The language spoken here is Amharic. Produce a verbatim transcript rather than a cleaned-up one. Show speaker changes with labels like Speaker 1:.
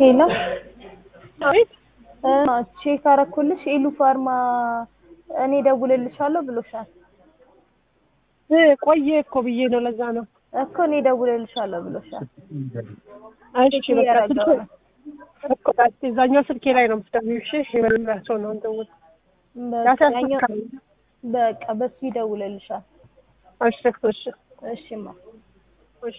Speaker 1: ሄሎ
Speaker 2: አቤት
Speaker 1: ቼክ አረኩልሽ ኢሉ ፋርማ እኔ ደውልልሻለሁ ብሎሻል
Speaker 2: እ ቆየ እኮ ብዬ ነው ለዛ ነው
Speaker 1: እኮ እኔ ደውልልሻለሁ ብሎሻል
Speaker 2: እሺ በቃ ስልክ እኮ ታች እዛኛው ስልኬ ላይ ነው የምትደውይው እሺ የበላቸው ነው እንደው
Speaker 1: በቃ በሱ ይደውልልሻል
Speaker 2: እሺ እሺ
Speaker 1: እሺማ